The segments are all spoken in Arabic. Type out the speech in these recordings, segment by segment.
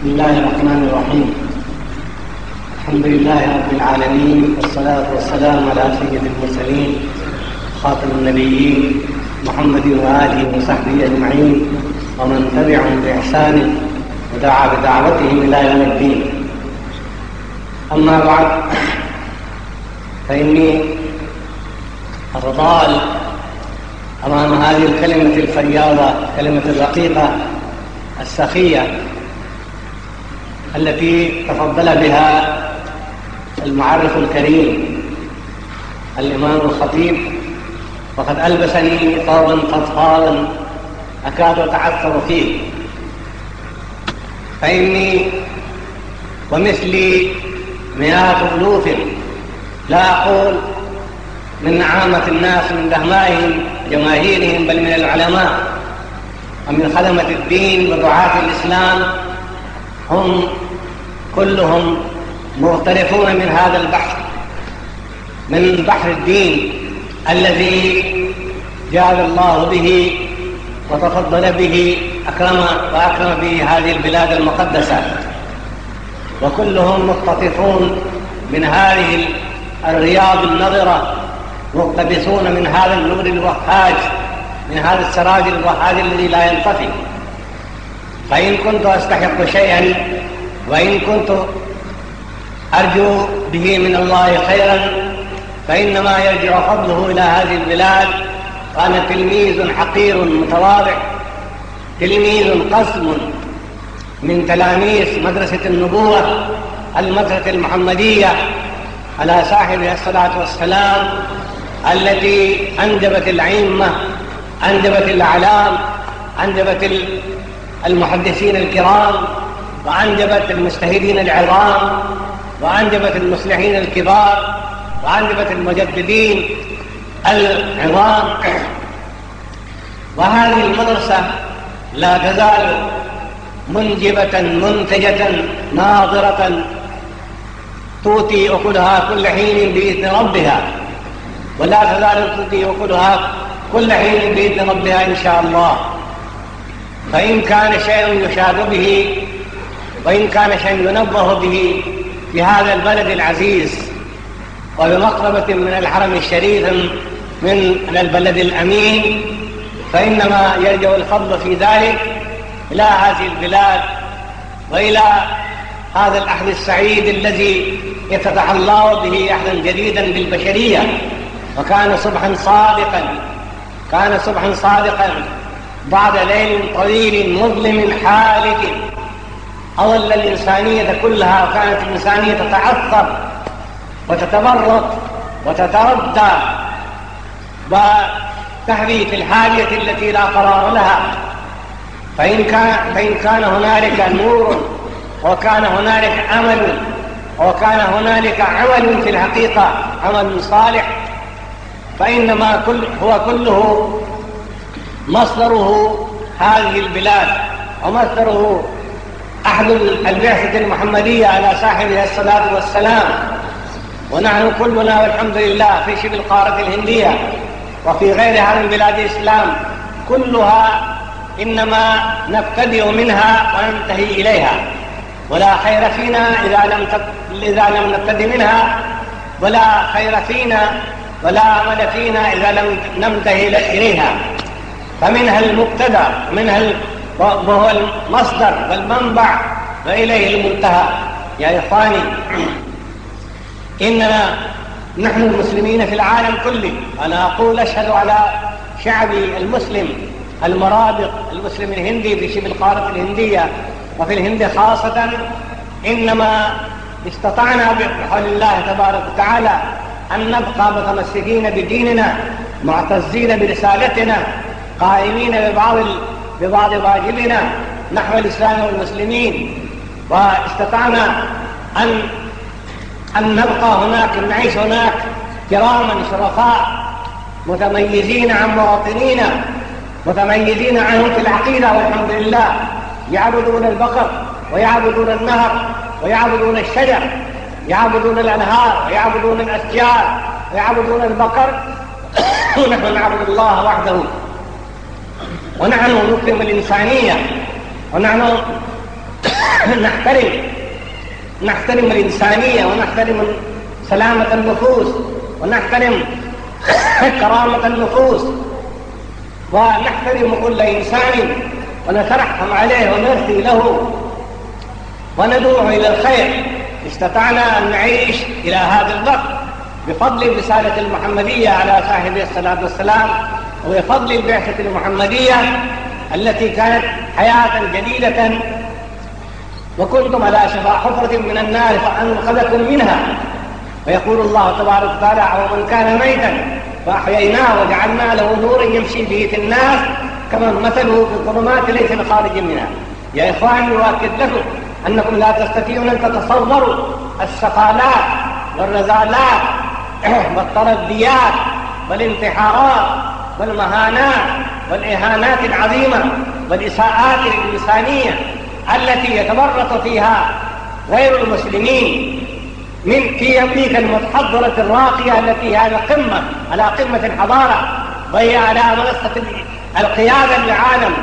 بسم الله الرحمن الرحيم. الحمد لله رب العالمين، والصلاة والسلام على سيد المرسلين خاتم النبيين محمد وآله وصحبه أجمعين ومن تبعهم بإحسان ودعا بدعوتهم إلى يوم الدين. أما بعد، فإني أتضال أمام هذه الكلمة الفياضة، كلمة الرقيقة السخية التي تفضل بها المعرف الكريم الإمام الخطيب، وقد ألبسني ثوبا فضفاضا أكاد أتعثر فيه. فإني ومثلي مئات ألوف، لا أقول من عامة الناس من دهمائهم جماهيرهم، بل من العلماء ومن خدمة الدين ودعاة الإسلام، هم كلهم مغترفون من هذا البحر، من بحر الدين الذي جعل الله به وتفضل به، وأكرم به هذه البلاد المقدسة، وكلهم مقتطفون من هذه الرياض النضرة، مقتبسون من هذا النور الوهاج، من هذا السراج الوهاج الذي لا ينطفئ. فإن كنت أستحق شيئا، وإن كنت أرجو به من الله خيرا، فإنما يرجع فضله إلى هذه البلاد. وأنا تلميذ حقير متواضع، تلميذ قسم من تلاميذ مدرسة النبوة، المدرسة المحمدية على صاحبها الصلاة والسلام، التي أنجبت العيمة، أنجبت الأعلام، أنجبت المحدثين الكرام، وأنجبت المجتهدين العظام، وأنجبت المصلحين الكبار، وأنجبت المجددين العظام. وهذه المدرسة لا تزال منجبة منتجة ناظرة، تؤتي أكلها كل حين بإذن ربها، ولا تزال تؤتي أكلها كل حين بإذن ربها إن شاء الله. فإن كان شيء يشاد به، وإن كان شيء ينبه به في هذا البلد العزيز، وبمقربة من الحرم الشريف من البلد الأمين، فإنما يرجع الفضل في ذلك إلى هذه البلاد، وإلى هذا الأحد السعيد الذي يفتح الله به أحدا جديدا بالبشرية. وكان صبحا صادقا، كان صبحا صادقا بعد ليل طويل مظلم حالك، أظل الإنسانية كلها، وكانت الإنسانية تتعثر وتتبرد وتتردى وتهوي في الحاجة التي لا قرار لها. فإن كان هنالك نور، وكان هنالك أمل، وكان هنالك عمل في الحقيقة، عمل صالح، فإنما هو كله مصدره هذه البلاد، ومصدره أحد البعثة المحمدية على صاحبها الصلاة والسلام. ونحن كلنا والحمد لله في شبه القارة الهندية وفي غيرها من بلاد الإسلام كلها إنما نبتدئ منها وننتهي إليها، ولا خير فينا إذا لم نبتدئ منها، ولا خير فينا ولا عمل فينا إذا لم ننتهي إليها. فمنها المبتدأ، منها وهو المصدر والمنبع، وإليه المنتهى. يا إخواني، إننا نحن المسلمين في العالم كله، أنا أقول أشهد على شعبي المسلم المرابط، المسلم الهندي في شبه القارة الهندية وفي الهند خاصة، إنما استطعنا بحول الله تبارك وتعالى أن نبقى متمسكين بديننا، معتزين برسالتنا، قائمين ببعض واجبنا نحو الإسلام والمسلمين. واستطعنا أن نبقى هناك، نعيش هناك كراما شرفاء، متميزين عن مواطنينا، متميزين عنهم في العقيدة والحمد لله، يعبدون البقر ويعبدون النهر ويعبدون الشجر، يعبدون الأنهار ويعبدون الأشجار ويعبدون البقر، ونحن نعبد الله وحده. ونحن نكرم الإنسانية، ونحن نحترم الإنسانية، ونحترم سلامة النفوس، ونحترم كرامة النفوس، ونحترم كل إنسان، ونترحم عليه ونرثي له وندعوه إلى الخير. استطعنا أن نعيش إلى هذا الوقت بفضل الرسالة المحمدية على صاحبها الصلاة والسلام، وبفضل البعثة المحمدية التي كانت حياة جديدة، وكنتم على شفا حفرة من النار فأنقذكم منها. ويقول الله تبارك وتعالى: ومن كان ميتا فأحييناه وجعلنا له نورا يمشي به في الناس كمن مثله في الظلمات ليس بخارج منها. يا إخواني، أؤكد لكم أنكم لا تستطيعون أن تتصوروا السقالات والرذالات والترديات والانتحارات والمهانات والإهانات العظيمة والإساءات الإنسانية التي يتورط فيها غير المسلمين في أمريكا المتحضرة الراقية، التي هي على قمة الحضارة، وهي على منصة القيادة للعالم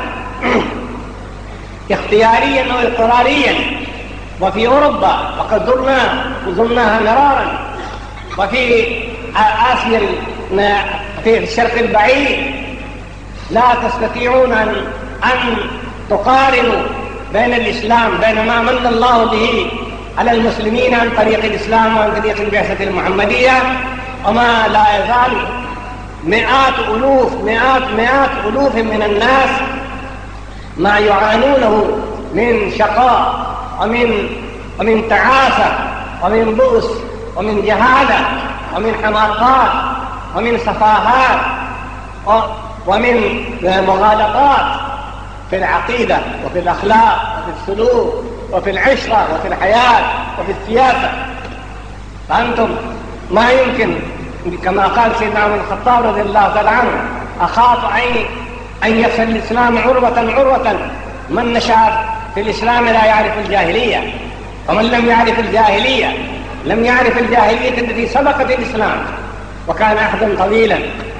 اختياريا أو اضطراريا. وفي أوروبا وقد زرناها مرارا، وفي آسيا في الشرق البعيد، لا تستطيعون أن تقارنوا بين الإسلام، بين ما من الله به على المسلمين عن طريق الإسلام وعن طريق البعثة المحمدية، وما لا يزال مئات ألوف من الناس ما يعانونه من شقاء ومن تعاسة ومن بؤس ومن جهالة ومن حماقات ومن سفاهات ومن مغالطات في العقيدة وفي الأخلاق وفي السلوك وفي العشرة وفي الحياة وفي السياسة. فأنتم ما يمكن، كما قال سيدنا عمر الخطاب رضي الله تعالى عنه: أخاف أن يفسد الإسلام عروة، من نشأ في الإسلام لا يعرف الجاهلية، ومن لم يعرف الجاهلية لم يعرف الجاهلية التي سبقت الإسلام وكان عهدا طويلا،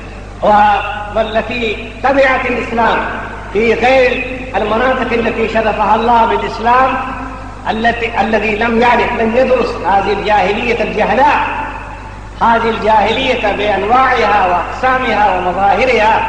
والتي تبعت الإسلام في غير المناطق التي شرفها الله بالإسلام، الذي لم يدرس هذه الجاهلية الجهلاء، هذه الجاهلية بأنواعها وأقسامها ومظاهرها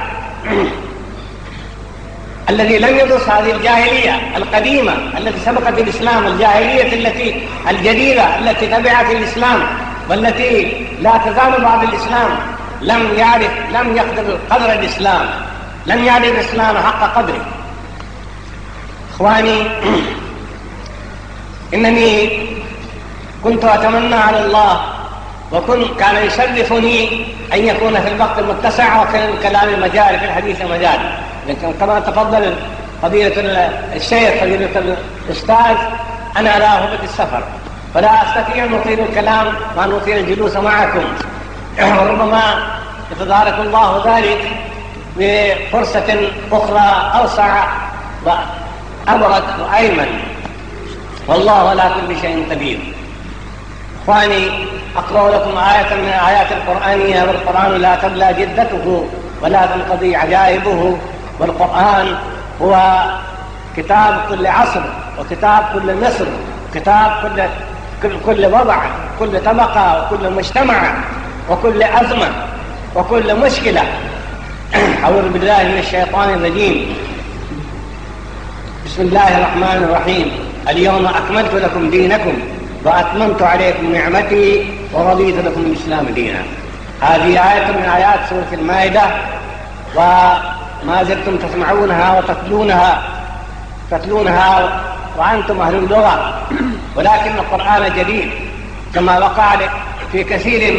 الذي لم يدرس هذه الجاهلية القديمة التي سبقت الإسلام، الجاهلية الجديدة التي تبعت الإسلام والتي لا تزال بعد الإسلام، لم يقدر قدر الإسلام، لم يعرف الإسلام حق قدره. إخواني، إنني كنت أتمنى على الله، كان يشرفني أن يكون في الوقت المتسع وكان الكلام مجال في الحديث مجال، لكن كما تفضل فضيلة الشيخ فضيلة الأستاذ، أنا على هبة السفر فلا أستطيع أن أطيل الكلام وأن أطيل الجلوس معكم، وربما يتدارك الله ذلك بفرصة أخرى أوسع وأبرد وأيمن، والله على كل شيء قدير. إخواني، أقرأ لكم آية من آيات القرآن: والقرآن لا تبلى جدته ولا تنقضي عجائبه. والقرآن هو كتاب كل عصر، وكتاب كل نصر، كتاب كل وضع، كل طبقة، وكل مجتمع، وكل أزمة، وكل مشكلة. أعوذ بالله من الشيطان الرجيم. بسم الله الرحمن الرحيم. اليوم أكملت لكم دينكم وأتممت عليكم نعمتي ورضيت لكم الإسلام دينا. هذه آية من آيات سورة المائدة، وما زلتم تسمعونها وتتلونها وأنتم أهل اللغة، ولكن القرآن جديد كما وقع في كثير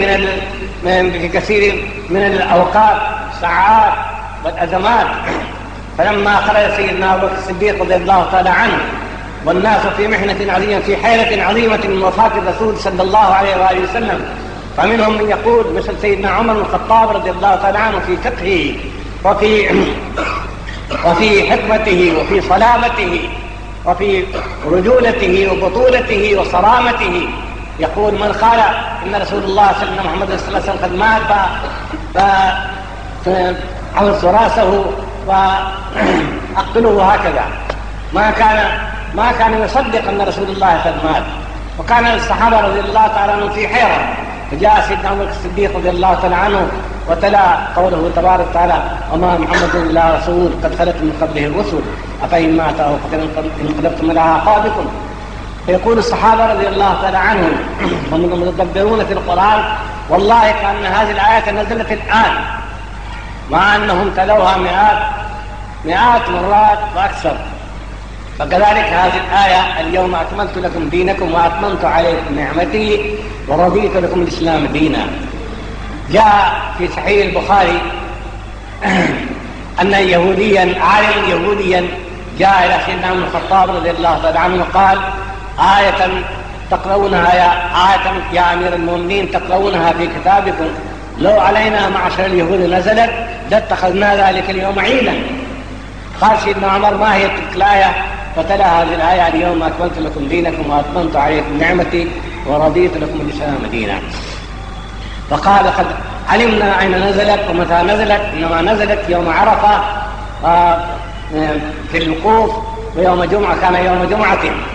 من الأوقات الساعات والأزمات. فلما خرج سيدنا أبو بكر الصديق رضي الله تعالى عنه والناس في محنة عظيمة، في حيرة عظيمة من وفاة الرسول صلى الله عليه وآله وسلم، فمنهم من يقول مثل سيدنا عمر بن الخطاب رضي الله تعالى عنه في فقهه وفي حكمته وفي صلابته وفي رجولته وبطولته وصرامته، يقول: من قال إن رسول الله سيدنا محمد صلى الله عليه وسلم قد مات فعوص راسه وأقتله هكذا. ما كان ما كان يصدق أن رسول الله قد مات، وكان الصحابة رضي الله تعالى عنهم في حيرة. فجاء سيدنا عمر الصديق رضي الله تعالى عنه وتلا قوله تبارك وتعالى: وما محمد إلا رسول قد خلت من قبله الرسل أفإن مات أو قتل انقلبتم على أعقابكم. فيقول الصحابة رضي الله تعالى عنهم وهم يتدبرون في القرآن: والله كأن هذه الآية نزلت الآن، مع أنهم تلوها مئات مرات وأكثر. فكذلك هذه الآية: اليوم أكملت لكم دينكم وأتممت عليكم نعمتي ورضيت لكم الإسلام دينا. جاء في صحيح البخاري أن عالما يهوديا جاء إلى سيدنا عمر الخطاب رضي الله تعالى عنه وقال: آية تقرؤونها يا أمير المؤمنين تقرؤونها في كتابكم، لو علينا معشر اليهود نزلت لاتخذنا ذلك اليوم عيدا. قال سيدنا عمر: ما هي تلك الآية؟ فتلا هذه الآية: اليوم أكملت لكم دينكم وأتممت عليكم نعمتي ورضيت لكم الإسلام دينا. فقال: قد علمنا أين نزلت ومتى نزلت، إنما نزلت يوم عرفة في الوقوف، ويوم جمعة كان يوم جمعة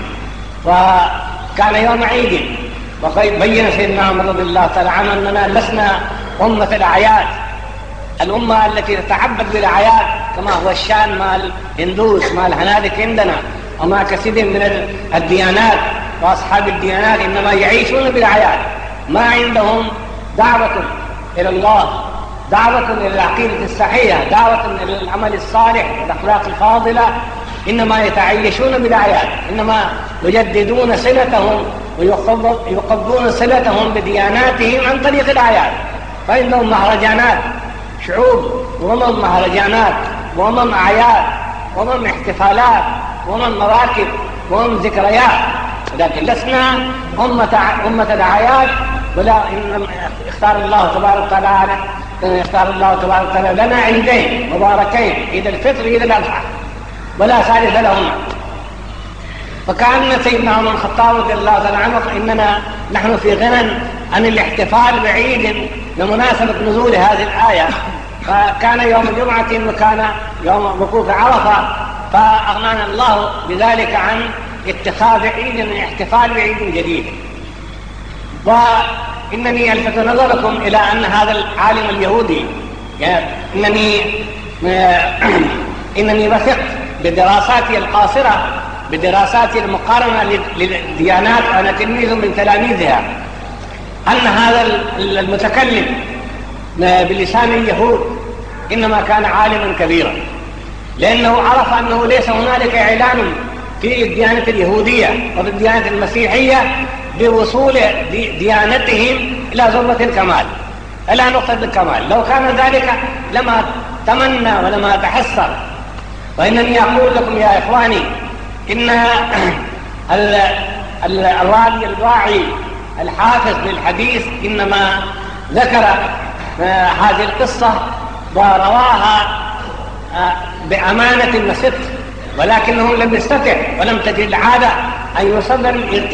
وكان يوم عيد. وبين سيدنا عمر رضي الله تعالى عنه أننا لسنا أمة الأعياد، الأمة التي تتعبد بالأعياد كما هو الشأن مع الهندوس مع الهنادك عندنا ومع كثير من الديانات وأصحاب الديانات، إنما يعيشون بالأعياد، ما عندهم دعوة إلى الله، دعوة إلى العقيدة الصحيحة، دعوة إلى العمل الصالح والأخلاق الفاضلة، إنما يتعيشون بالأعياد، إنما يجددون صلتهم ويقضون صلتهم بدياناتهم عن طريق الأعياد. فإنهم مهرجانات شعوب ومن مهرجانات ومن أعياد ومن احتفالات ومن مراكب ومن ذكريات، لكن لسنا أمة الأعياد. ولا اختار الله تبارك وتعالى لنا عيدين مباركين: عيد الفطر وعيد الأضحى، ولا ثالث لهما. فكان سيدنا عمر الخطاب رضي الله تعالى عنه: إننا نحن في غنى عن الاحتفال بعيد لمناسبة نزول هذه الآية. فكان يوم جمعة وكان يوم وقوف عرفة، فأغنانا الله بذلك عن اتخاذ عيد من احتفال بعيد جديد. وإنني ألفت نظركم إلى أن هذا العالم اليهودي إنني وثقت بدراساتي القاصرة، بدراساتي المقارنة للديانات، أنا تلميذ من تلاميذها، أن هذا المتكلم بلسان اليهود إنما كان عالما كبيرا، لأنه عرف أنه ليس هنالك إعلان في الديانة اليهودية وفي الديانة المسيحية بوصول ديانتهم إلى ذروة الكمال، إلى نقطة الكمال. لو كان ذلك لما تمنى ولما تحسر. وإنني أقول لكم يا إخواني إن الراوي الواعي الحافظ للحديث إنما ذكر هذه القصة ورواها بأمانة وصدق، ولكنه لم يستطع ولم تجد العادة أن يصدر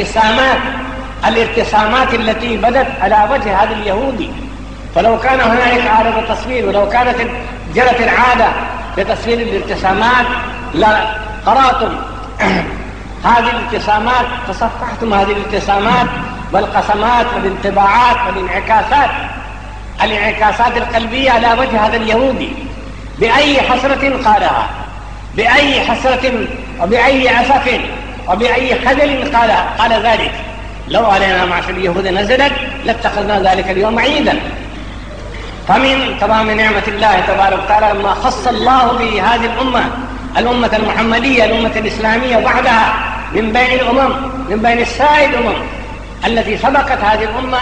الارتسامات التي بدت على وجه هذا اليهودي. فلو كان هنالك عادة تصوير، ولو كانت جرت العادة بتصوير الارتسامات لقرأتم هذه الارتسامات، تصفحتم هذه الارتسامات والقسمات والانطباعات والانعكاسات القلبية على وجه هذا اليهودي، بأي حسرة قالها، بأي حسرة وبأي أسف وبأي خجل قال ذلك: لو علينا معشر اليهود نزلت لاتخذنا ذلك اليوم عيدا. فمن تمام نعمة الله تبارك وتعالى ما خص الله به هذه الأمة المحمدية، الأمة الإسلامية وحدها من بين الأمم، من بين السائر الأمم التي سبقت هذه الأمة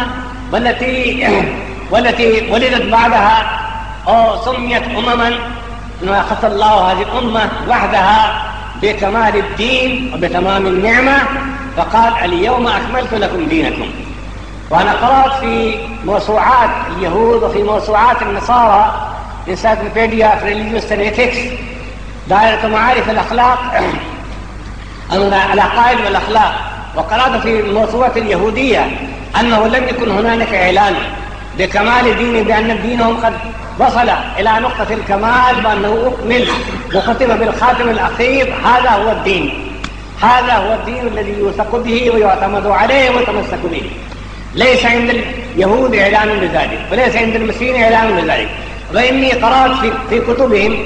والتي ولدت بعدها أو سميت أمما. إنما خص الله هذه الأمة وحدها بكمال الدين وبتمام النعمة، فقال: اليوم أكملت لكم دينكم. وأنا قرأت في موسوعات اليهود وفي موسوعات النصارى Encyclopedia of Religious and Ethics، دائرة معارف الأخلاق، العقائد والأخلاق. وقرأت في الموسوعات اليهودية أنه لم يكن هنالك إعلان بكمال دين، بأن دينهم قد وصل إلى نقطة الكمال، بأنه أكمل وختم بالخاتم الأخير، هذا هو الدين، هذا هو الدين الذي يوثق به ويعتمد عليه ويتمسك به. ليس عند اليهود إعلان بذلك، وليس عند المسلمين إعلان بذلك. وإني قرأت في كتبهم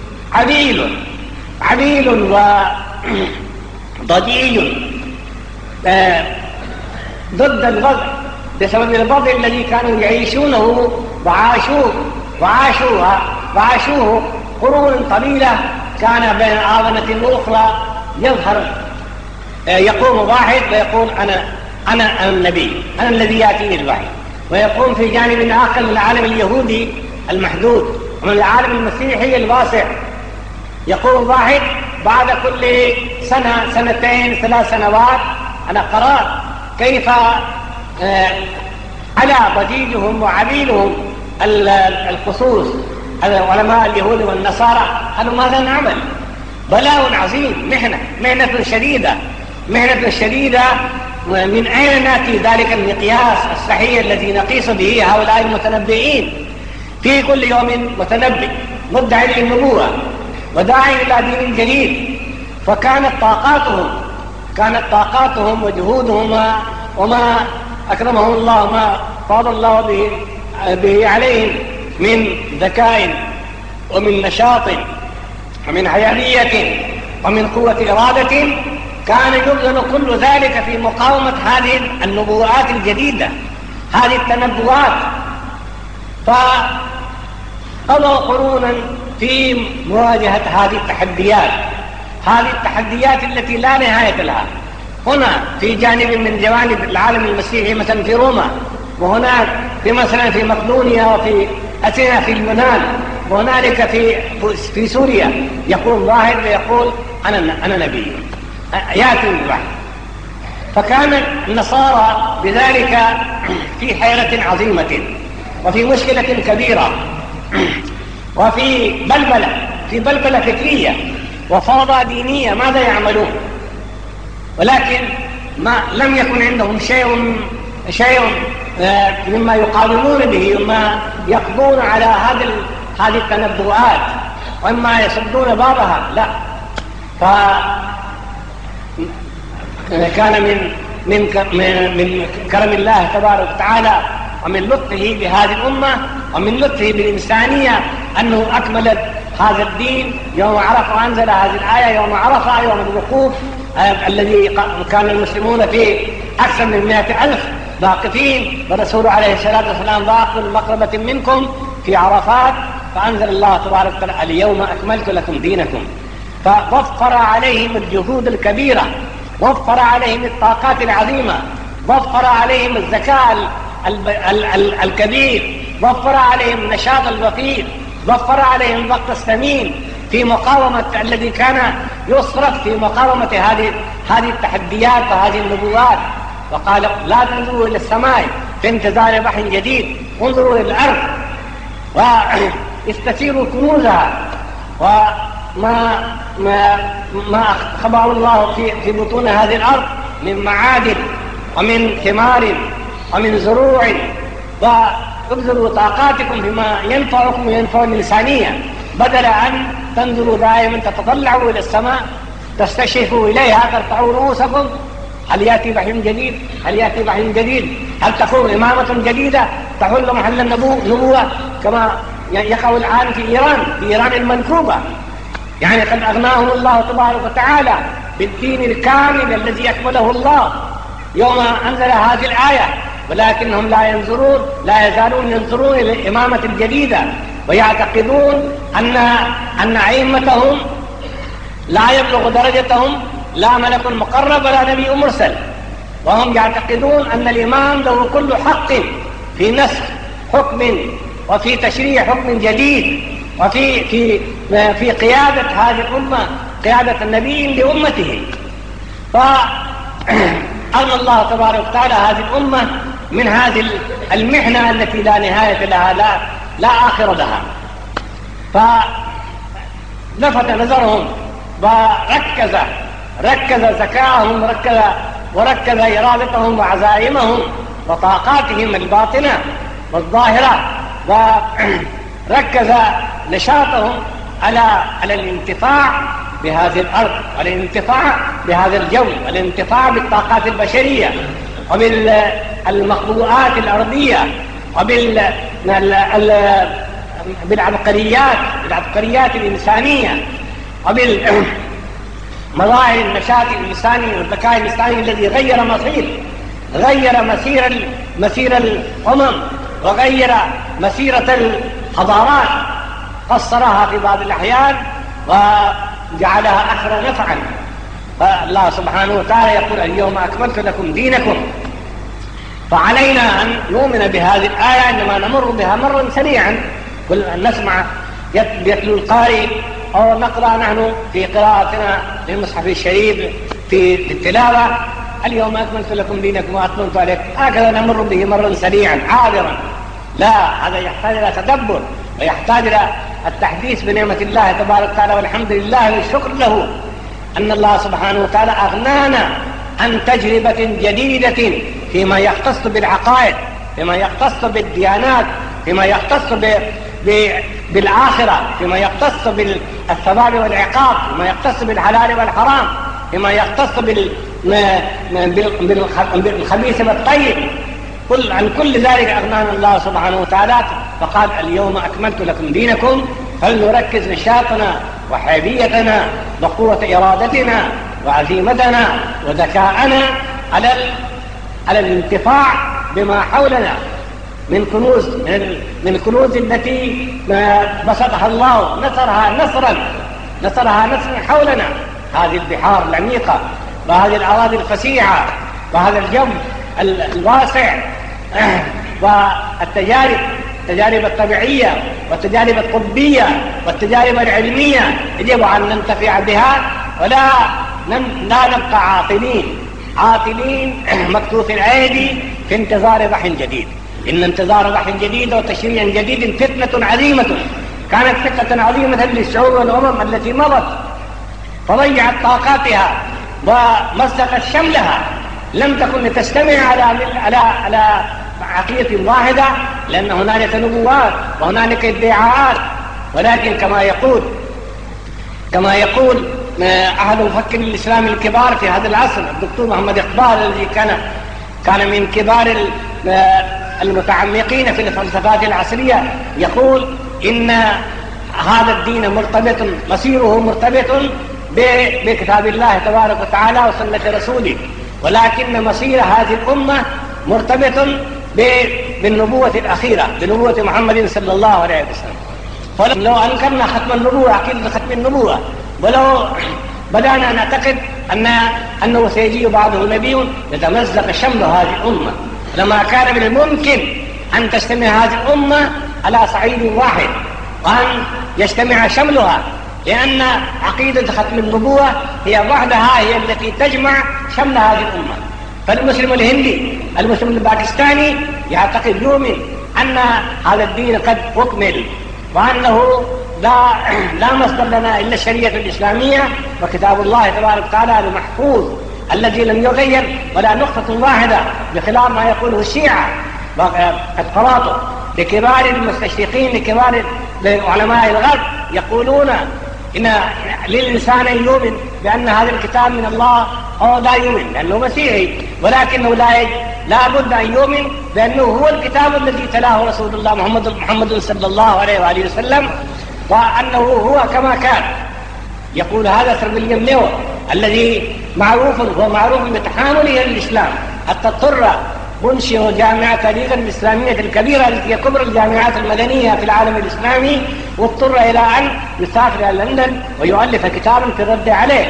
عبيل وضجيج ضد الوضع بسبب الوضع الذي كانوا يعيشونه وعاشوه قرون طويلة. كان بين آونة وأخرى يظهر يقوم واحد ويقول أنا النبي، أنا الذي يأتيني الوحي، ويقوم في جانب آخر من العالم اليهودي المحدود ومن العالم المسيحي الواسع يقوم واحد بعد كل سنة 2 3 سنوات. أنا قرأت كيف على ضجيجهم وعبيلهم الخصوص علماء اليهود والنصارى قالوا ماذا نعمل؟ بلاء عظيم، مهنة شديدة. من أين نأتي ذلك المقياس الصحيح الذي نقيس به هؤلاء المتنبئين؟ في كل يوم متنبئ مدعي للنبوة وداعي إلى دين جديد. فكانت طاقاتهم وجهودهم وما أكرمهم الله وما فاضل الله به عليهم من ذكاء ومن نشاط ومن حيوية ومن قوة إرادة، كان يبذل كل ذلك في مقاومة هذه النبوءات الجديدة، هذه التنبؤات. فقضوا قرونا في مواجهة هذه التحديات التي لا نهاية لها. هنا في جانب من جوانب العالم المسيحي مثلا في روما، وهناك مثلا في مقدونيا، وفي أثينا في اليونان، وهنالك في سوريا يقول واحد ويقول أنا نبي يأتي الوحي. فكان النصارى بذلك في حيرة عظيمة وفي مشكلة كبيرة وفي بلبلة فكرية وفوضى دينية. ماذا يعملون؟ ولكن لم يكن عندهم شيء مما يقاومون به، وما يقضون على هذه التنبؤات وإما يصدون بابها. لا، كان من كرم الله تبارك وتعالى ومن لطفه بهذه الأمة ومن لطفه بالإنسانية أنه أكملت هذا الدين يوم عرفة، وأنزل هذه الآية يوم عرفة، يوم الوقوف الذي كان المسلمون فيه أكثر من 100,000 واقفين، والرسول عليه الصلاة والسلام واقف بمقربة منكم في عرفات، فأنزل الله تبارك وتعالى اليوم أكملت لكم دينكم. فوفر عليهم الجهود الكبيرة، وفر عليهم الطاقات العظيمة، وفر عليهم الذكاء الكبير، وفر عليهم النشاط الوفير، وفر عليهم الوقت الثمين في مقاومة الذي كان يصرف في مقاومة هذه التحديات وهذه النبوات. وقال لا تنظروا إلى السماء في انتظار وحي جديد، انظروا إلى الأرض واستثيروا كنوزها ما خبأ الله في بطون هذه الأرض من معادن ومن ثمار ومن زروع، وابذلوا طاقاتكم بما ينفعكم وينفع الإنسانية، بدل أن تنظروا دائما تتطلعوا إلى السماء تستشرفوا إليها ترفعوا رؤوسكم. هل يأتي وحي جديد؟ هل تكون إمامة جديدة تحل محل النبوة كما يقع الآن في إيران المنكوبة؟ يعني قد أغناهم الله تبارك وتعالى بالدين الكامل الذي أكمله الله يوم أنزل هذه الآية، ولكنهم لا يزالون ينظرون إلى الإمامة الجديدة، ويعتقدون أن أئمتهم لا يبلغ درجتهم لا ملك مقرب ولا نبي مرسل، وهم يعتقدون أن الإمام له كل حق في نسخ حكم وفي تشريع حكم جديد وفي قيادة هذه الأمة، قيادة النبي لأمته. فأغنى الله تبارك وتعالى هذه الأمة من هذه المحنة التي لا نهاية لها لا آخر لها. فلفت نظرهم وركز ذكاءهم وركز إرادتهم وعزائمهم وطاقاتهم الباطنة والظاهرة، وركز نشاطهم على الانتفاع بهذه الأرض، والانتفاع بهذا الجو، والانتفاع بالطاقات البشرية وبالمخلوقات الأرضية بالعبقريات الإنسانية وبالمظاهر النشاط الإنساني والذكاء الإنساني الذي غير مسير الأمم وغير مسيرة الحضارات، قصرها في بعض الأحيان وجعلها أكثر نفعا. فالله سبحانه وتعالى يقول اليوم أكملت لكم دينكم. فعلينا أن نؤمن بهذه الآية عندما نمر بها مرا سريعا، نسمع يتلو القارئ أو نقرأ نحن في قراءتنا للمصحف الشريف في التلاوة اليوم أكملت لكم دينكم وأتممت عليكم، هكذا نمر به مرا سريعا عابرا. لا، هذا يحتاج إلى تدبر ويحتاج إلى التحديث بنعمة الله تبارك وتعالى والحمد لله والشكر له أن الله سبحانه وتعالى أغنانا عن تجربة جديدة فيما يختص بالعقائد، فيما يختص بالديانات، فيما يختص بالآخرة، فيما يختص بالثواب والعقاب، فيما يختص بالحلال والحرام، فيما يختص بالخبيث والطيب. عن كل ذلك أغنانا الله سبحانه وتعالى، فقال اليوم أكملت لكم دينكم. فلنركز نشاطنا وحيويتنا وقوة إرادتنا وعزيمتنا وذكاءنا على الانتفاع بما حولنا من كنوز التي بسطها الله، نصرها نصرا حولنا، هذه البحار العميقة وهذه الأراضي الفسيحة وهذا الجو الواسع والتجارب الطبيعية والتجارب الطبية والتجارب العلمية يجب أن ننتفع بها ولا نبقى عاطلين مكتوث الأيدي في انتظار بحث جديد. إن انتظار بحث جديد وتشريع جديد فتنة عظيمة، كانت فتنة عظيمة للشعوب والأمم التي مضت فضيعت طاقاتها ومزقت شملها، لم تكن لتجتمع على عقيدة واحدة، لأن هنالك نبوات وهنالك ادعاءات. ولكن كما يقول أحد المفكرين الإسلامي الكبار في هذا العصر الدكتور محمد إقبال، الذي كان من كبار المتعمقين في الفلسفات العصرية، يقول إن هذا الدين مصيره مرتبط بكتاب الله تبارك وتعالى وسنة رسوله، ولكن مصير هذه الأمة مرتبط بالنبوة الأخيرة، بنبوة محمد صلى الله عليه وسلم. فلو أنكرنا ختم النبوة، عقيدة ختم النبوة، ولو بدأنا نعتقد أنه سيجي بعده نبي يتمزق شمل هذه الأمة، لما كان من الممكن أن تجتمع هذه الأمة على صعيد واحد وأن يجتمع شملها، لأن عقيدة ختم النبوة هي وحدها هي التي تجمع شمل هذه الأمة. فالمسلم الهندي، المسلم الباكستاني يعتقد يؤمن أن هذا الدين قد أكمل، وأنه لا مصدر لنا إلا الشريعة الإسلامية وكتاب الله تبارك وتعالى المحفوظ الذي لم يغير ولا نقطة واحدة، بخلاف ما يقوله الشيعة قد فرطوا لكبار المستشرقين لكبار علماء الغرب، يقولون إن للإنسان أن يؤمن بأن هذا الكتاب من الله أو لا يؤمن لأنه مسيحي، ولكنه لا بد أن يؤمن بأنه هو الكتاب الذي تلاه رسول الله محمد صلى الله عليه وآله وسلم، وأنه هو كما كان. يقول هذا سر ويليام ليو الذي معروف بتحامله للإسلام، حتى اضطر منشئ جامعة ليغن الإسلامية الكبيرة التي هي كبرى الجامعات المدنية في العالم الإسلامي، واضطر إلى أن يسافر إلى لندن ويؤلف كتابا في الرد عليه.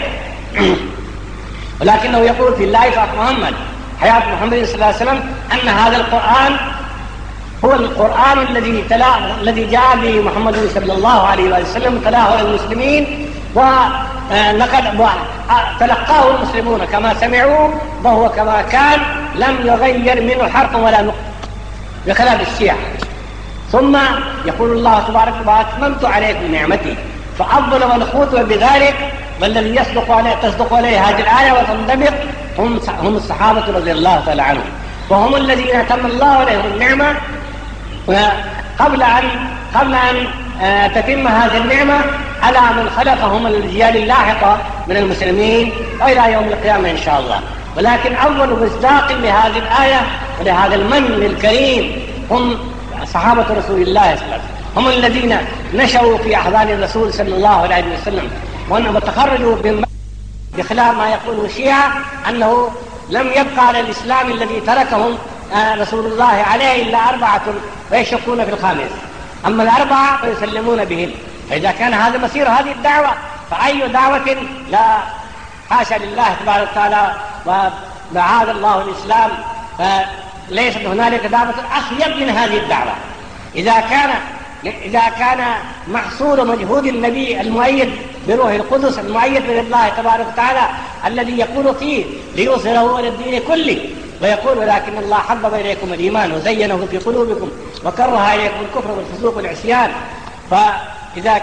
ولكنه يقول في اللايف اوف محمد، حياة محمد صلى الله عليه وسلم، أن هذا القرآن هو القرآن الذي جاء به محمد صلى الله عليه وسلم، تلاه المسلمين تلقاه المسلمون كما سمعوا، وهو كما كان لم يغير منه حرف ولا نقطة، بخلاف الشيعة. ثم يقول الله تبارك وأتممت عليكم نعمتي، فأفضل والخوت بذلك والذي تصدق عليه هذه الآية وتنطبق هم الصحابة رضي الله تعالى عنهم، وهم الذين أتم الله عليهم النعمة قبل أن تتم هذه النعمة على من خلفهم الأجيال اللاحقة من المسلمين وإلى يوم القيامة إن شاء الله. ولكن أول مصداق لهذه الآية ولهذا المن الكريم هم صحابة رسول الله صلى الله عليه وسلم، هم الذين نشأوا في أحضان الرسول صلى الله عليه وسلم وتخرجوا بخلاف ما يقوله الشيعة أنه لم يبقى على الإسلام الذي تركهم رسول الله عليه إلا 4 ويشكون في الخامس، أما ال4 فيسلمون بهم. فإذا كان هذا مسير هذه الدعوة فأي دعوة لا حاشا لله تبارك وتعالى ومعاذ الله الإسلام، فليست هنالك دعوة أخيب من هذه الدعوة. إذا كان محصول مجهود النبي المؤيد بروح القدس المؤيد من الله تبارك وتعالى الذي يقول فيه ليظهره على الدين كله، ويقول ولكن الله حبب إليكم الإيمان وزينه في قلوبكم وكره إليكم الكفر والفسوق والعصيان. فإذا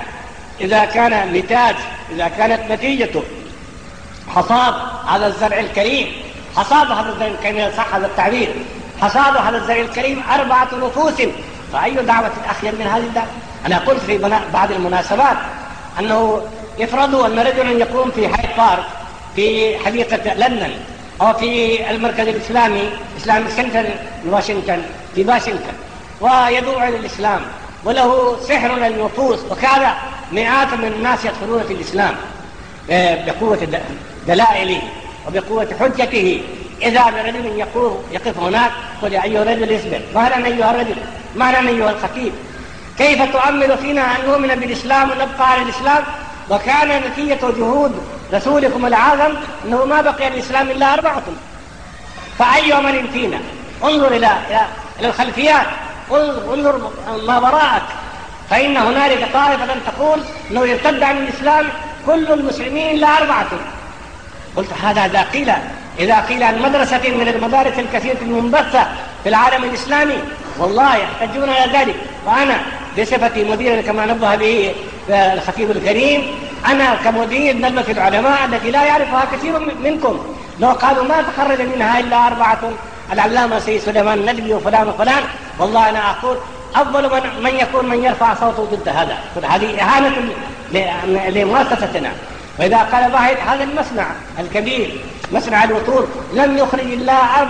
كانت نتيجته حصاد هذا الزرع الكريم، حصاد هذا الزرع الكريم صح هذا التعبير، حصاد هذا الزرع الكريم 4 نفوس، فأي دعوة أخير من هذه الدعوة؟ أنا قلت في بعض المناسبات أنه يفرضوا أن رجلا يقوم في هايد بارك في حديقة لندن أو في المركز الإسلامي إسلامي سنتر في واشنطن ويدعو إلى الإسلام وله سحر للنفوس وكذا، مئات من الناس يدخلون في الإسلام بقوة دلائله وبقوة حجته. إذا برجل يقف هناك قل يا أيها الرجل اصبر، مهلا أيها الرجل، مهلا أيها الخطيب، كيف تؤمل فينا أن نؤمن بالإسلام ونبقى على الإسلام وكان نتيجة جهود رسولكم العظم أنه ما بقي الإسلام إلا 4؟ فأي أمل فينا؟ انظر إلى الخلفيات، انظر ما وراءك، فإن هنالك طائفة تقول أنه يرتد عن الإسلام كل المسلمين إلا 4. قلت هذا إذا قيل عن مدرسة من المدارس الكثيرة المنبثة في العالم الإسلامي والله يحتجون على ذلك. وأنا بصفتي مدير كما نبه به الخطيب الكريم، أنا كمدير ندمة العلماء التي لا يعرفها كثير منكم، لو قالوا ما تخرج منها إلا 4 العلامة سيد سليمان الندبي وفلان وفلان، والله أنا أقول أفضل من يرفع صوته ضد هذا. هذه إهانة لمؤسستنا. وإذا قال واحد هذا المصنع الكبير مصنع الوتور لم يخرج إلا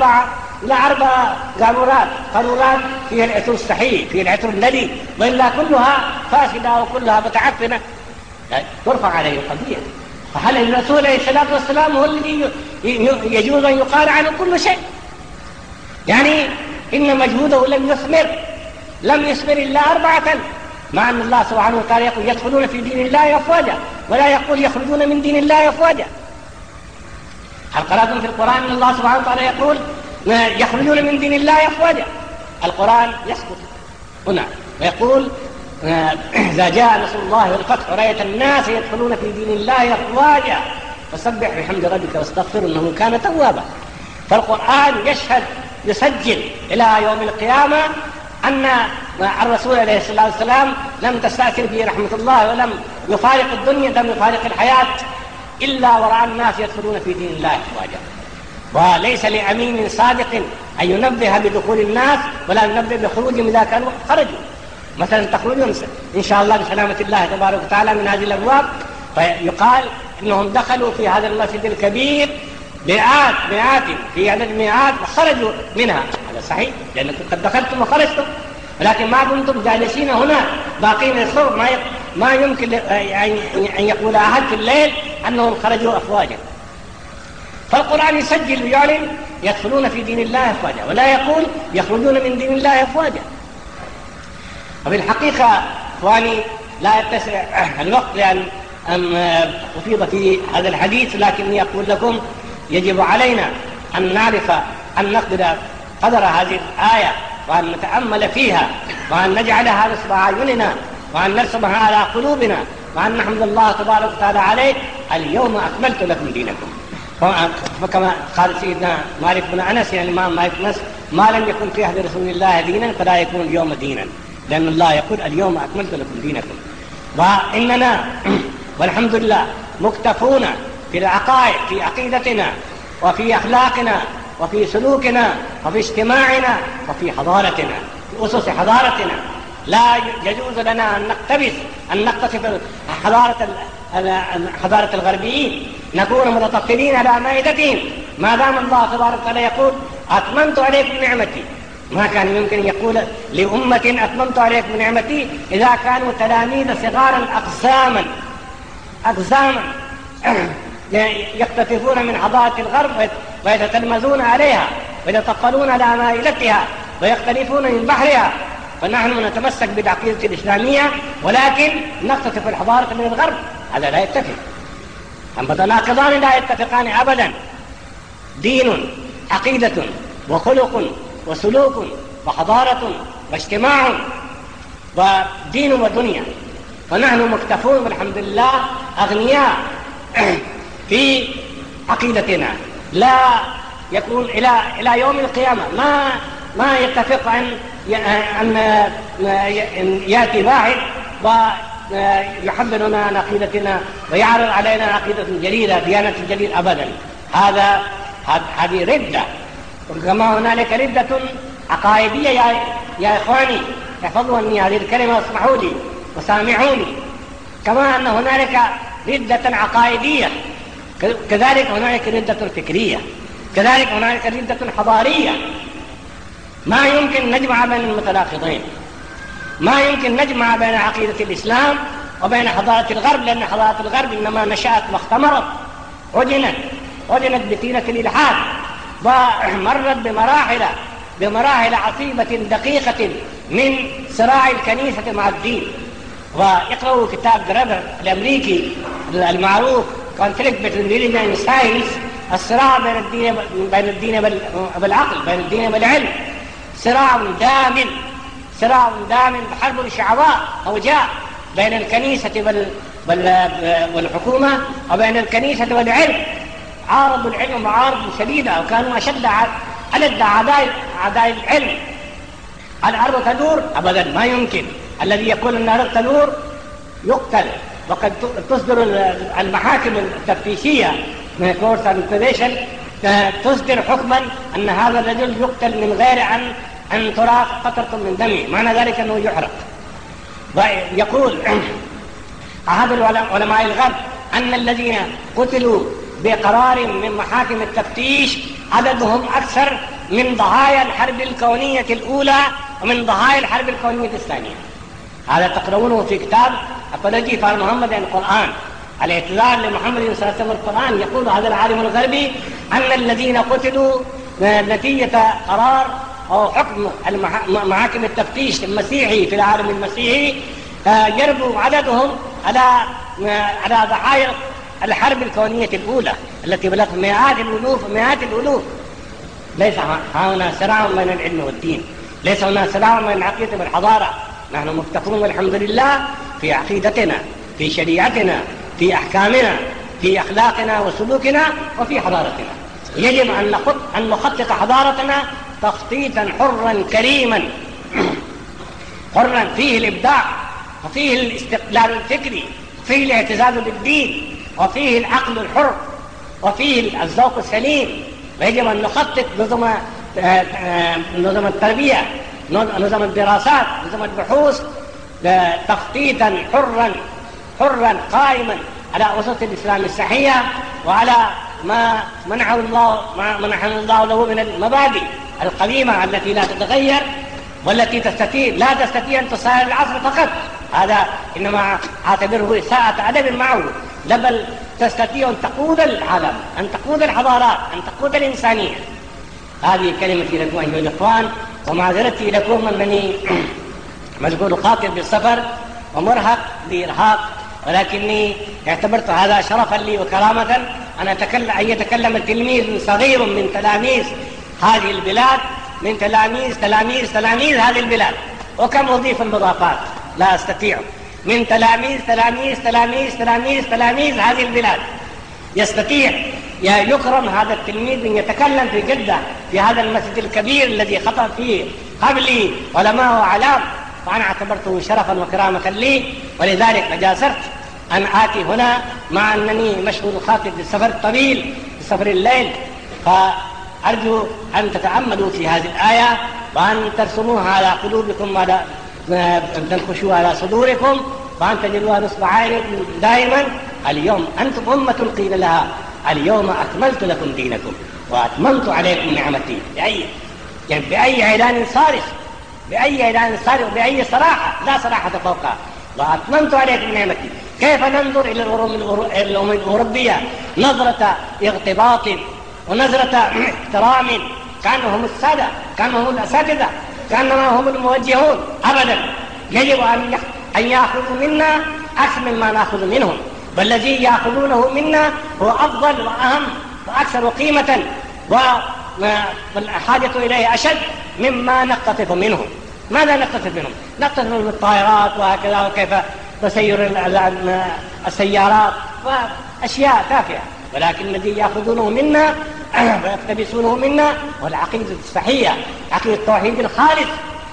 4 قارورات فيها العطر الصحيح، فيها العطر الذي وإلا كلها فاسدة وكلها متعفنة، ترفع عليه القضية. فهل الرسول عليه الصلاة والسلام هو الذي يجوز أن يقال عنه كل شيء؟ يعني إن مجهوده لم يثمر إلا 4، مع أن الله سبحانه وتعالى يقول يدخلون في دين الله أفواجا، ولا يقول يخرجون من دين الله أفواجا. هل قرأتم في القرآن أن الله سبحانه وتعالى يقول يخرجون من دين الله أفواجا؟ القرآن يسكت هنا ويقول إذا جاء نصر الله والفتح ورأيت الناس يدخلون في دين الله أفواجا فسبح بحمد ربك واستغفره إنه كان توابا. فالقرآن يسجل إلى يوم القيامة أن الرسول عليه الصلاة والسلام لم تستأثر به رحمة الله ولم يفارق الدنيا، لم يفارق الحياة إلا ورأى الناس يدخلون في دين الله أفواجا. وليس لأمين صادق أن ينبه بدخول الناس ولا ينبه بخروجهم إذا كانوا خرجوا. مثلا تخرجون إن شاء الله بسلامة الله تبارك وتعالى من هذه الأبواب، فيقال إنهم دخلوا في هذا المسجد الكبير مئات في عدد مئات وخرجوا منها. هذا صحيح لأنكم قد دخلتم وخرجتم، ولكن ما كنتم جالسين هنا باقين الصور. ما يمكن أن يقول أحد في الليل أنهم خرجوا أفواجا. فالقرآن يسجل ويعلن يدخلون في دين الله أفواجا، ولا يقول يخرجون من دين الله أفواجا. وفي الحقيقة إخواني لا يتسع الوقت لأن أفيض في هذا الحديث، لكني أقول لكم يجب علينا أن نعرف أن نقدر قدر هذه الآية وأن نتأمل فيها وأن نجعلها نصب أعيننا وأن نرسمها على قلوبنا وأن نحمد الله تبارك وتعالى عليه. اليوم أكملت لكم دينكم. فكما قال سيدنا مالك بن أنس يعني الإمام مالك بن أنس ما لم يكن في عهد رسول الله دينا فلا يكون اليوم دينا، لأن الله يقول اليوم أكملت لكم دينكم. وإننا والحمد لله مكتفون في العقائد، في عقيدتنا وفي أخلاقنا وفي سلوكنا وفي اجتماعنا وفي حضارتنا، في أسس حضارتنا. لا يجوز لنا أن نقتطف حضارة الغربيين، نكون متطفلين على مائدتهم، ما دام الله تبارك وتعالى يقول أتممت عليكم نعمتي. ما كان يمكن يقول لأمة أتممت عليكم نعمتي إذا كانوا تلاميذ صغارا أقزاما يقتطفون من حضارة الغرب ويتتلمذون عليها ويتطفلون على مائدتها ويختلفون من بحرها. فنحن نتمسك بالعقيدة الإسلامية ولكن نقتطف الحضارة من الغرب، هذا لا يتفق. المتناقضان لا يتفقان أبدا، دين، عقيدة، وخلق، وسلوك، وحضارة، واجتماع، ودين ودنيا. فنحن مكتفون والحمد لله أغنياء في عقيدتنا، لا يكون إلى يوم القيامة ما يتفق أن يأتي واحد ويحملنا عن عقيدتنا ويعرض علينا عقيدة جديدة، ديانة جديدة أبدا. هذه ردة، وكما هنالك ردة عقائدية يا إخواني، احفظوا أني هذه الكلمة واسمعوا لي وسامعوني. كما أن هنالك ردة عقائدية، كذلك هنالك ردة فكرية، كذلك هنالك ردة حضارية. ما يمكن نجمع بين المتناقضين، ما يمكن نجمع بين عقيدة الإسلام وبين حضارة الغرب، لأن حضارة الغرب إنما نشأت واختمرت، عجنت بطينة الإلحاد، ومرت بمراحل عصيبة دقيقة من صراع الكنيسة مع الدين. ويقرأوا كتاب جرابر الأمريكي المعروف Conflict between Religion and Science، الصراع بين الدين والعقل، بين الدين والعلم، صراع دام بحرب شعواء أوجاع بين الكنيسة والحكومة، وبين الكنيسة والعلم. عارضوا العلم معارض شديدة، وكانوا أشد أعداء العلم. الأرض تدور أبدا، ما يمكن. الذي يقول أن الأرض تدور يقتل. وقد تصدر المحاكم التفتيشية من كورس انكوزيشن تصدر حكما أن هذا الرجل يقتل من غير أن تراق قطرة من دمه، معنى ذلك أنه يحرق. ويقول أحد علماء الغرب أن الذين قتلوا بقرار من محاكم التفتيش عددهم أكثر من ضحايا الحرب الكونية الأولى ومن ضحايا الحرب الكونية الثانية. هذا تقرؤونه في كتاب أبولوجي فار محمد القرآن، الاعتذار لمحمد صلى الله عليه وسلم القرآن. يقول هذا العالم الغربي أن الذين قتلوا نتيجة قرار أو حكم محاكم التفتيش المسيحي في العالم المسيحي يربو عددهم على ضحايا الحرب الكونية الأولى التي بلغت مئات الألوف. ليس هنا صراع بين العلم والدين، ليس هنا صراع بين العقيدة والحضارة. نحن مفتقرون والحمد لله في عقيدتنا، في شريعتنا، في أحكامنا، في أخلاقنا وسلوكنا، وفي حضارتنا. يجب أن نخطط حضارتنا تخطيطا حرا كريما، حرا فيه الإبداع، وفيه الاستقلال الفكري، وفيه الاعتزاز بالدين، وفيه العقل الحر، وفيه الذوق السليم. ويجب أن نخطط نظم التربية، نظم الدراسات، نظم البحوث تخطيطا حرا قائما على أسس الإسلام الصحية، وعلى ما منحه الله له من المبادئ القديمة التي لا تتغير، والتي لا تستطيع أن تصارع العصر فقط. هذا إنما أعتبره إساءة أدب معه، بل تستطيع أن تقود العالم، أن تقود الحضارات، أن تقود الإنسانية. هذه كلمتي لكم أيها الإخوان، ومعذرتي لكم أنني مشغول خاطر بالسفر ومرهق بإرهاق، ولكني اعتبرت هذا شرفا لي وكرامة أن يتكلم تلميذ صغير من تلاميذ هذه البلاد، من تلاميذ هذه البلاد. وكم أضيف المضافات لا أستطيع، من تلاميذ هذه البلاد. يستطيع يكرم هذا التلميذ أن يتكلم في جدة في هذا المسجد الكبير الذي خطب فيه قبلي علماء وعلام، وأنا اعتبرته شرفا وكرامة لي، ولذلك تجاسرت أن آتي هنا مع أنني مشغول خاطر بالسفر الطويل، بسفر الليل. فأرجو أن تتأملوا في هذه الآية وأن ترسموها على قلوبكم تنخشوا على صدوركم وأن تجدوها نصب عين دائما. اليوم أنتم أمة قيل لها اليوم أكملت لكم دينكم وأتممت عليكم نعمتي. بأي إعلان صارخ، بأي إعلان صارخ، بأي صراحة لا صراحة فوقها، وأتممت عليكم نعمتي. كيف ننظر إلى الأمم الأوروبية نظرة اغتباط ونظرة احترام، كانوا هم السادة، كانوا هم الأساتذة، كانوا هم الموجهون؟ أبدا، يجب أن يأخذوا منا أكثر مما نأخذ منهم، والذي يأخذونه منا هو أفضل وأهم وأكثر قيمة والحاجة إليه أشد مما نقتطف منهم. ماذا نقتطف منهم؟ نقتطف من الطائرات وهكذا، وكيف تسير السيارات وأشياء تافهة، ولكن الذي يأخذونه منا ويقتبسونه منا هو العقيدة الصحيحة، عقيدة التوحيد الخالص،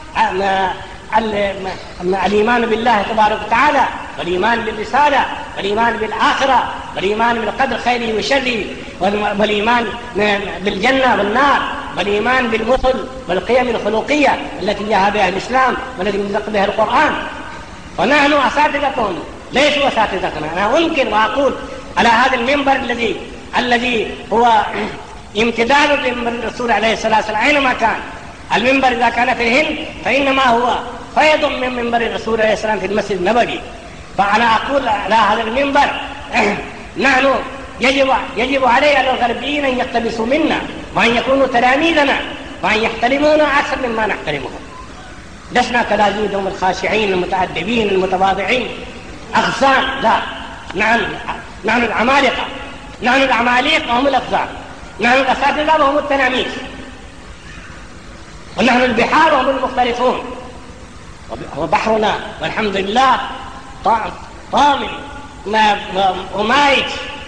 الإيمان بالله تبارك وتعالى، والإيمان بالرسالة، والإيمان بالآخرة، والإيمان بالقدر خيره وشره، والإيمان بالجنة والنار، والإيمان بالمثل والقيم الخلقية التي جاء بها الإسلام والتي نطق بها القرآن. ونحن أساتذتهم ليسوا أساتذتنا. أنا أنكر وأقول على هذا المنبر الذي هو امتداد لمنبر الرسول عليه الصلاة والسلام أينما كان. المنبر إذا كان في الهند فإنما هو فيض من منبر الرسول عليه السلام في المسجد النبوي. فأنا أقول على هذا المنبر نحن يجب علينا الغربيين أن يقتبسوا منا وأن يكونوا تلاميذنا وأن يحترمونا أكثر مما نحترمهم. لسنا تلاميذهم الخاشعين المتأدبين المتواضعين أغصان، لا، نحن العمالقة، نحن العماليق وهم الأغصان، نحن الأساتذة وهم التلاميذ، ونحن البحار وهم المختلفون. وبحرنا والحمد لله طامن ومائج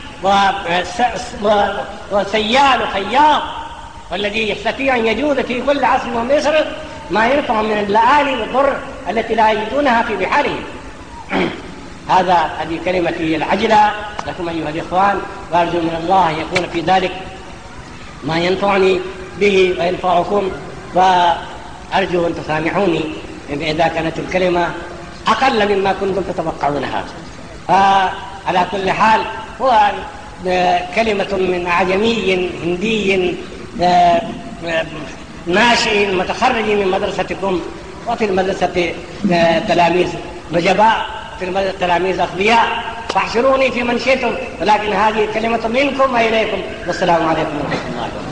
وسيال وخياط، والذي يستطيع أن يجود في كل عصر ومصر ما ينفع من اللآلي والضر التي لا يجدونها في بحارهم. هذه كلمتي العجلة لكم أيها الإخوان، وأرجو من الله يكون في ذلك ما ينفعني به وينفعكم، وأرجو أن تسامحوني إذا كانت الكلمة أقل مما كنتم تتوقعونها. على كل حال هو كلمة من أعجمي هندي ناشئ متخرج من مدرستكم، وفي المدرسة تلاميذ نجباء، في المدرسة تلاميذ أغبياء، فاحشروني في من شئتم، ولكن هذه كلمة منكم وإليكم، والسلام عليكم ورحمة الله وبركاته.